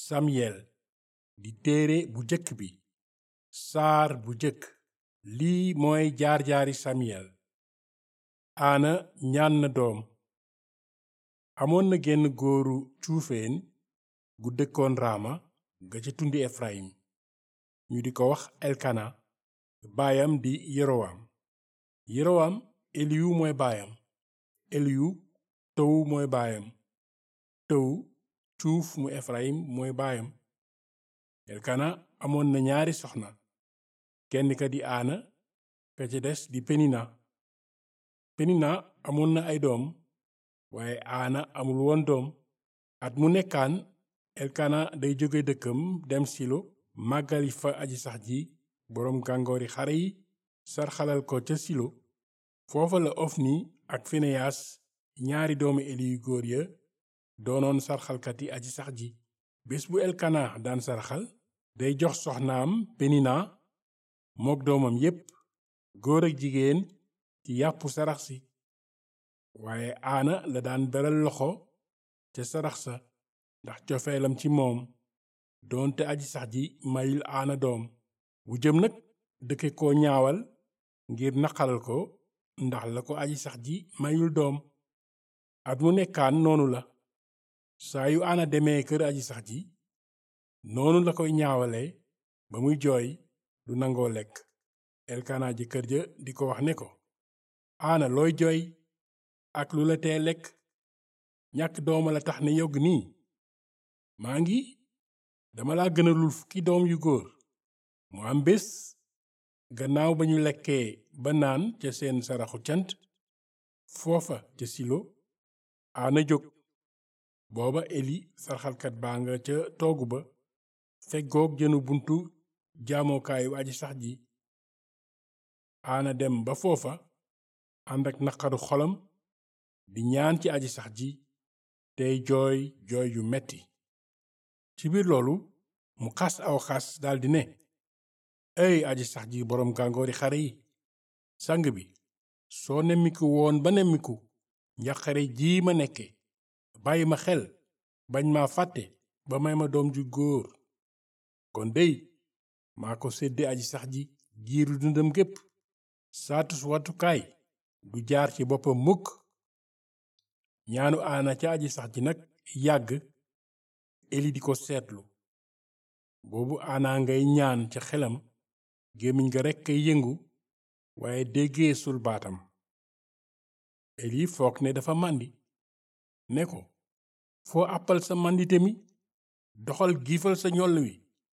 Samyel di téere bu jëkk bi saar bu jëkk. lii mooy jaar-jaari Samyel. aana ñaan na doom. amoon na genn góoru cuufeen gu dëkkoon raama ga ca tundi Efrayim ñu di ko wax Elkana baayam di Yerowam Eliyu mooy baayam, Eliyu Towu mooy baayam, Towu cuuf mu Efrayim mooy baayam. Elkana amoon na ñaari soxna, kenn ka di aana ka ca des di penina amoon na ay doom, waaye aana amul woon doom. at mu nekkaan Elkana day jóge dëkkam dem Silo màggali fa aji sax ji boroom gàngoori xare yi sarxalal ko ca Silo. foofa la Ofni ak Fineyas ñaari doomu Eli yu góor ya doonoon sarxalkati aji sax ji. bés bu Elkana daan sarxal day jox soxnaam penina mook doomam yépp góor ak jigéen ci yàppu sarax si, waaye aana la daan beral loxo ca sarax sa ndax cofeelam ci moom, doonte aji sax ji mayul aana doom. bu jëm nag dëkke ko ñaawal ngir naqaral ko ndax la ko aji sax ji mayul doom. at mu nekkaan noonu la, saa yu aana demee kër aji sax ji noonu la koy ñaawale ba muy jooy du nangoo lekk. Elkana jëkkër ja di ko wax ne ko, aana looy jooy ak lu la tee lekk? ñàkk dooma la tax ne yogg nii? maa ngi dama la gënalul fukki doom yu góor. mu am bés gannaaw ba ñu lekkee ba naan ca seen saraxu cant foofa ca Silo, aana jóg. booba Eli sarxalkat baa nga ca toogu ba feggoog jënu buntu jaamokaayu aji sax ji. aana dem ba foofa ànd ak naqaru xolam di ñaan ci aji sax ji tey jooy jooy yu metti. ci biir loolu mu xas aw xas daldi ne, ey aji sax ji boroom gàngoori xare yi, sang bi, soo nemmiku woon ba nemmiku njaqare jii ma nekke, bàyyi ma xel bañ ma fàtte ba may ma doom ju góor, kon dey maa ko sédde aji sax ji giiru dundam gépp. saatus wattukaay du jaar ci boppam mukk. ñaanu aana ca aji sax ji nag yàgg Eli di ko seetlu. boobu aana ngay ñaan ca xelam, gémmiñ ga rekk kay yëngu waaye déggeesul baatam. Eli foog ne dafa màndi, ne ko, foo àppal sa màndite mi, doxal giifal sa ñoll wi.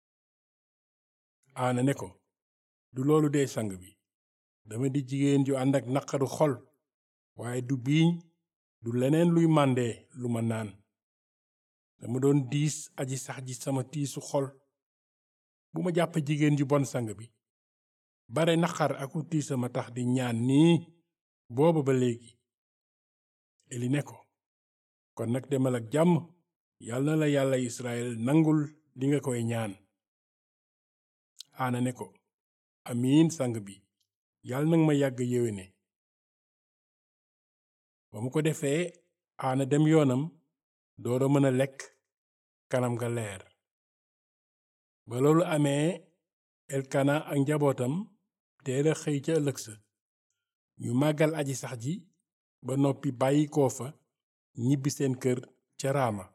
aana ne ko, du loolu dee sang bi, dama di jigéen ju ànd ak naqaru xol, waaye du biiñ du leneen luy màndee lu ma naan. dama doon diis aji sax ji sama tiisu xol. bu ma jàpp jigéen ju bon sang bi, bare naqar aku tiisama tax di ñaan nii booba ba léegi. Eli ne ko, kon nag demal ak jàmm, yàlla na la yàlla Israel nangul li nga koy ñaan. aana ne ko, amiin sang bi, yàlla nag ma yàgg yéwéne. ba mu ko defee aana dem yoonam doora mën a lekk, kanam nga leer. ba loolu amee Elkana ak njabootam teel a xëy ca ëllëg sa, ñu màggal aji sax ji ba noppi bàyyi koo fa ñibbi seen kër ca Raama.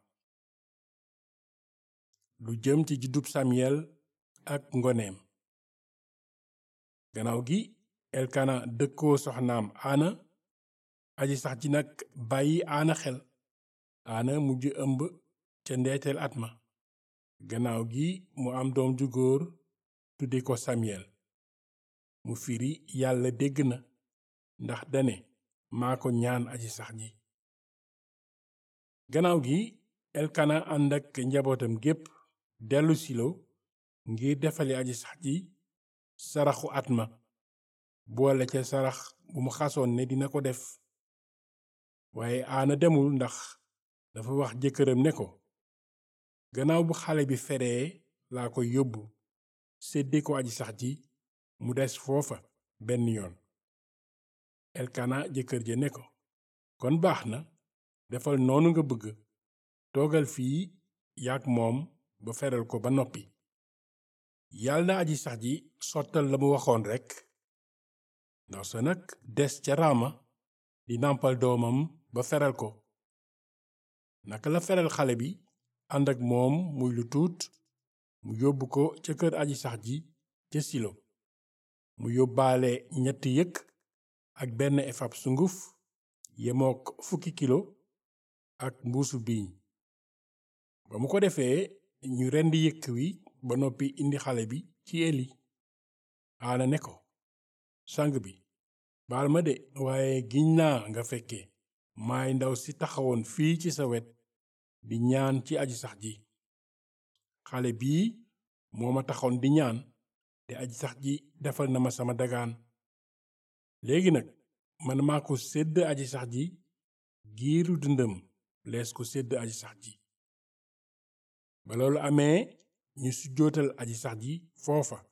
lu jëm ci juddub Samyel ak ngoneem. gannaaw gi Elkana dëkkoo soxnaam aana, aji sax ji nag bàyyi aana xel. aana mujj ëmb ca ndeeteel at ma. gannaaw gi mu am doom ju góor tudde ko Samyel. mu firi yàlla dégg na, ndax dane maa ko ñaan aji sax ji. gannaaw gi Elkana ànd ak njabootam gépp dellu Silo ngir defali aji sax ji saraxu at ma, boole ca sarax bu mu xasoon ne dina ko def. waaye aana demul ndax dafa wax jëkkëram ne ko, gannaaw bu xale bi feree laa koy yóbbu sédde ko aji sax ji mu des foofa benn yoon. Elkana jëkkër ja ne ko, kon baax na, defal noonu nga bëgg, toogal fii yaak moom ba feral ko ba noppi. yàlla na aji sax ji sottal la mu waxoon rekk. ndaw sa nag des ca raama di nàmpal doomam ba feral ko. naka la feral xale bi ànd ak moom muy lu tuut, mu yóbbu ko ca kër aji sax ji ca silo. mu yóbbaale 3 yëkk ak benn efab sunguf yemook 10 kilo ak mbuusu biiñ. ba mu ko defee ñu rendi yëkk wi ba noppi indi xale bi ci Eli. Aana ne ko, sang bi, baal ma de, waaye giñ naa nga fekke maay ndaw si taxawoon fii ci sa wet di ñaan ci aji sax ji. xale bii moo ma taxoon di ñaan, te aji sax ji defal na ma sama dagaan. léegi nag man maa ko sédd aji sax ji, giiru dundam lees ko sédd aji sax ji. ba loolu amee ñu sujjootal aji sax ji foofa.